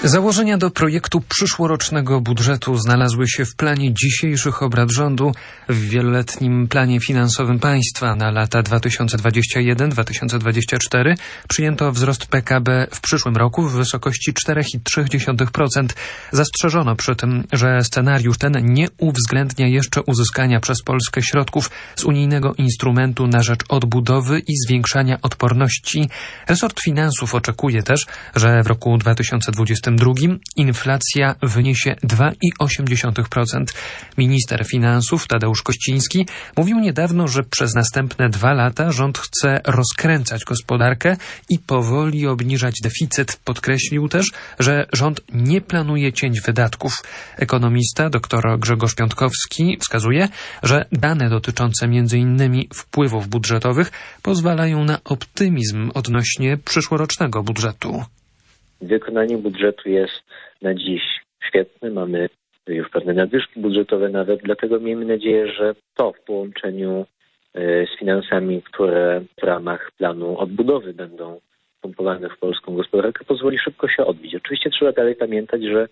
Założenia do projektu przyszłorocznego budżetu znalazły się w planie dzisiejszych obrad rządu w wieloletnim planie finansowym państwa na lata 2021-2024. Przyjęto wzrost PKB w przyszłym roku w wysokości 4,3%. Zastrzeżono przy tym, że scenariusz ten nie uwzględnia jeszcze uzyskania przez Polskę środków z unijnego instrumentu na rzecz odbudowy i zwiększania odporności. Resort finansów oczekuje też, że w roku 2022 inflacja wyniesie 2,8%. Minister finansów Tadeusz Kościński mówił niedawno, że przez następne 2 lata rząd chce rozkręcać gospodarkę i powoli obniżać deficyt. Podkreślił też, że rząd nie planuje cięć wydatków. Ekonomista dr Grzegorz Piątkowski wskazuje, że dane dotyczące m.in. wpływów budżetowych pozwalają na optymizm odnośnie przyszłorocznego budżetu. Wykonanie budżetu jest na dziś świetne. Mamy już pewne nadwyżki budżetowe nawet, dlatego miejmy nadzieję, że to w połączeniu z finansami, które w ramach planu odbudowy będą pompowane w polską gospodarkę, pozwoli szybko się odbić. Oczywiście trzeba dalej pamiętać, że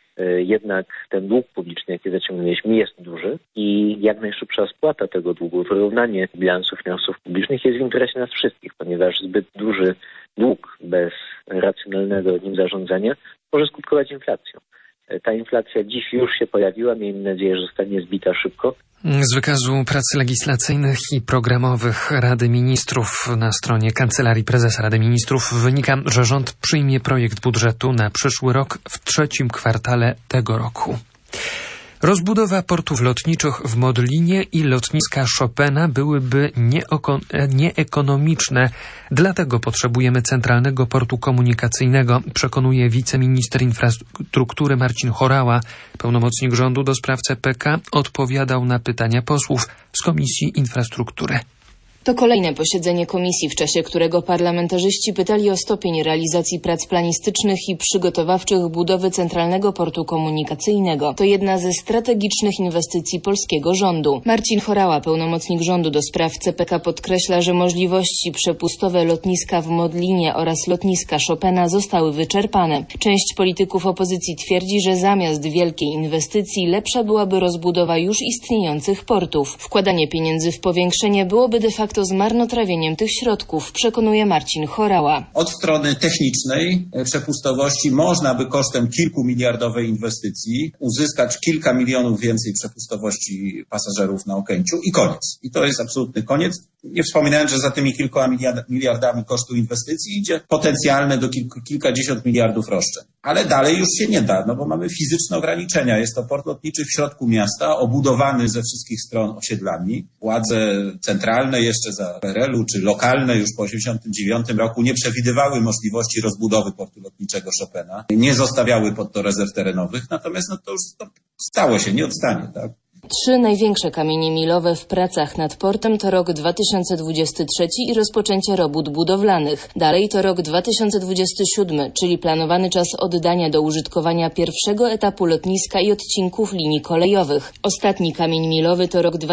jednak ten dług publiczny, jaki zaciągnęliśmy, jest duży i jak najszybsza spłata tego długu, wyrównanie bilansu finansów publicznych jest w interesie nas wszystkich, ponieważ zbyt duży dług bez racjonalnego nim zarządzania może skutkować inflacją. Ta inflacja dziś już się pojawiła, miejmy nadzieję, że zostanie zbita szybko. Z wykazu prac legislacyjnych i programowych Rady Ministrów na stronie Kancelarii Prezesa Rady Ministrów wynika, że rząd przyjmie projekt budżetu na przyszły rok w 3. kwartale tego roku. Rozbudowa portów lotniczych w Modlinie i lotniska Chopina byłyby nieekonomiczne. Dlatego potrzebujemy centralnego portu komunikacyjnego, przekonuje wiceminister infrastruktury Marcin Horała. Pełnomocnik rządu do spraw CPK odpowiadał na pytania posłów z Komisji Infrastruktury. To kolejne posiedzenie komisji, w czasie którego parlamentarzyści pytali o stopień realizacji prac planistycznych i przygotowawczych budowy Centralnego Portu Komunikacyjnego. To jedna ze strategicznych inwestycji polskiego rządu. Marcin Horała, pełnomocnik rządu do spraw CPK, podkreśla, że możliwości przepustowe lotniska w Modlinie oraz lotniska Chopina zostały wyczerpane. Część polityków opozycji twierdzi, że zamiast wielkiej inwestycji lepsza byłaby rozbudowa już istniejących portów. Wkładanie pieniędzy w powiększenie byłoby de facto zmarnotrawieniem tych środków, przekonuje Marcin Horała. Od strony technicznej przepustowości można by kosztem kilkumiliardowej inwestycji uzyskać kilka milionów więcej przepustowości pasażerów na Okęciu i koniec. I to jest absolutny koniec. Nie wspominając, że za tymi kilkoma miliardami kosztu inwestycji idzie potencjalne do kilkadziesiąt miliardów roszczeń. Ale dalej już się nie da, bo mamy fizyczne ograniczenia. Jest to port lotniczy w środku miasta, obudowany ze wszystkich stron osiedlami. Władze centralne jeszcze za PRL-u, czy lokalne już po 1989 roku nie przewidywały możliwości rozbudowy portu lotniczego Chopina. Nie zostawiały pod to rezerw terenowych, natomiast to już stało się, nie odstanie, tak? 3 największe kamienie milowe w pracach nad portem to rok 2023 i rozpoczęcie robót budowlanych. Dalej to rok 2027, czyli planowany czas oddania do użytkowania pierwszego etapu lotniska i odcinków linii kolejowych. Ostatni kamień milowy to rok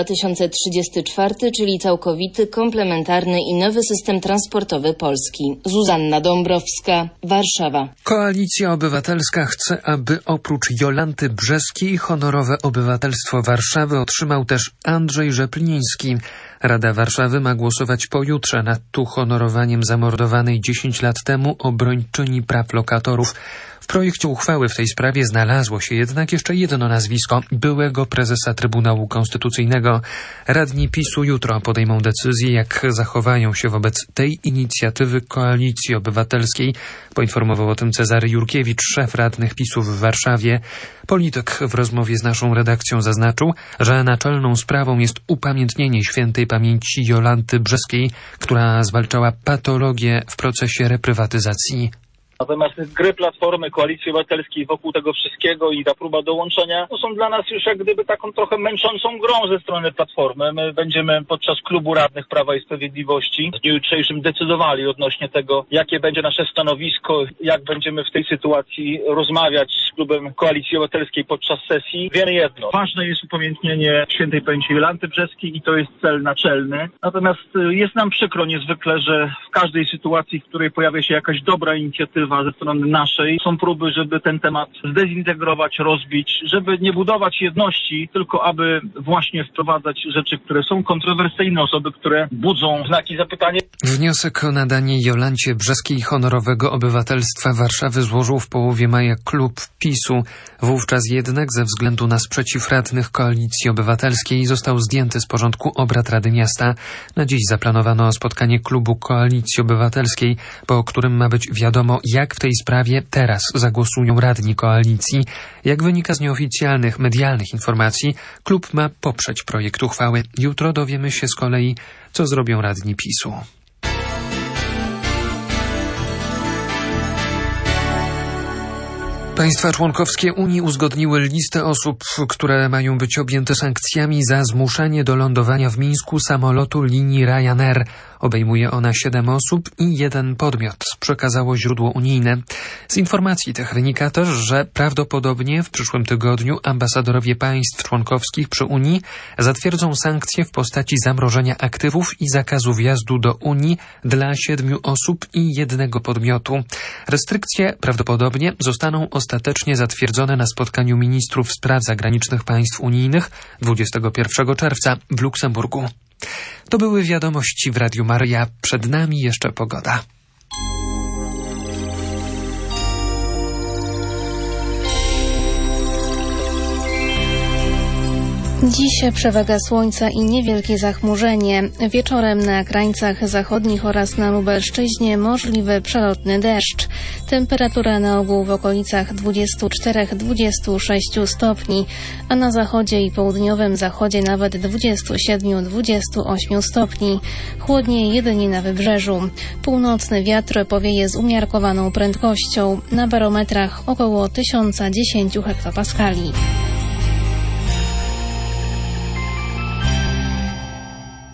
2034, czyli całkowity, komplementarny i nowy system transportowy Polski. Zuzanna Dąbrowska, Warszawa. Koalicja Obywatelska chce, aby oprócz Jolanty Brzeskiej honorowe obywatelstwo Warszawy otrzymał też Andrzej Rzepliński. Rada Warszawy ma głosować pojutrze nad uhonorowaniem zamordowanej 10 lat temu obrończyni praw lokatorów. W projekcie uchwały w tej sprawie znalazło się jednak jeszcze jedno nazwisko byłego prezesa Trybunału Konstytucyjnego. Radni PiS-u jutro podejmą decyzję, jak zachowają się wobec tej inicjatywy Koalicji Obywatelskiej. Poinformował o tym Cezary Jurkiewicz, szef radnych PiS-u w Warszawie. Polityk w rozmowie z naszą redakcją zaznaczył, że naczelną sprawą jest upamiętnienie świętej pamięci Jolanty Brzeskiej, która zwalczała patologię w procesie reprywatyzacji. Natomiast gry Platformy, Koalicji Obywatelskiej wokół tego wszystkiego i ta próba dołączenia są dla nas już jak gdyby taką trochę męczącą grą ze strony Platformy. My będziemy podczas klubu radnych Prawa i Sprawiedliwości w dniu jutrzejszym decydowali odnośnie tego, jakie będzie nasze stanowisko, jak będziemy w tej sytuacji rozmawiać z klubem Koalicji Obywatelskiej podczas sesji. Wiemy jedno, ważne jest upamiętnienie świętej pamięci Jolanty Brzeskiej i to jest cel naczelny. Natomiast jest nam przykro niezwykle, że w każdej sytuacji, w której pojawia się jakaś dobra inicjatywa, wpływa ze strony naszej. Są próby, żeby ten temat zdezintegrować, rozbić, żeby nie budować jedności, tylko aby właśnie wprowadzać rzeczy, które są kontrowersyjne, osoby, które budzą znaki zapytania. Wniosek o nadanie Jolancie Brzeskiej honorowego obywatelstwa Warszawy złożył w połowie maja klub PiS-u. Wówczas jednak ze względu na sprzeciw radnych Koalicji Obywatelskiej został zdjęty z porządku obrad Rady Miasta. Na dziś zaplanowano spotkanie klubu Koalicji Obywatelskiej, po którym ma być wiadomo, jak w tej sprawie teraz zagłosują radni koalicji. Jak wynika z nieoficjalnych, medialnych informacji, klub ma poprzeć projekt uchwały. Jutro dowiemy się z kolei, co zrobią radni PiS-u. Państwa członkowskie Unii uzgodniły listę osób, które mają być objęte sankcjami za zmuszenie do lądowania w Mińsku samolotu linii Ryanair. Obejmuje ona 7 osób i 1 podmiot, przekazało źródło unijne. Z informacji tych wynika też, że prawdopodobnie w przyszłym tygodniu ambasadorowie państw członkowskich przy Unii zatwierdzą sankcje w postaci zamrożenia aktywów i zakazu wjazdu do Unii dla 7 osób i 1 podmiotu. Restrykcje prawdopodobnie zostaną ostatecznie zatwierdzone na spotkaniu ministrów spraw zagranicznych państw unijnych 21 czerwca w Luksemburgu. To były wiadomości w Radiu Maryja. Przed nami jeszcze pogoda. Dziś przewaga słońca i niewielkie zachmurzenie. Wieczorem na krańcach zachodnich oraz na Lubelszczyźnie możliwy przelotny deszcz. Temperatura na ogół w okolicach 24-26 stopni, a na zachodzie i południowym zachodzie nawet 27-28 stopni. Chłodniej jedynie na wybrzeżu. Północny wiatr powieje z umiarkowaną prędkością. Na barometrach około 1010 hektopaskali.